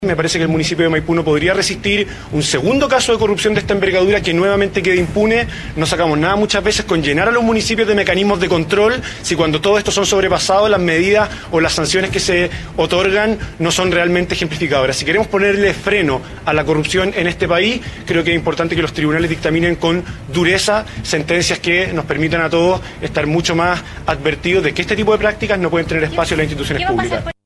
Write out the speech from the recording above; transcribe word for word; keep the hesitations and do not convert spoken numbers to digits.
Me parece que el municipio de Maipú no podría resistir un segundo caso de corrupción de esta envergadura que nuevamente quede impune. No sacamos nada muchas veces con llenar a los municipios de mecanismos de control si cuando todo esto son sobrepasados las medidas o las sanciones que se otorgan no son realmente ejemplificadoras. Si queremos ponerle freno a la corrupción en este país, creo que es importante que los tribunales dictaminen con dureza sentencias que nos permitan a todos estar mucho más advertidos de que este tipo de prácticas no pueden tener espacio en las instituciones públicas.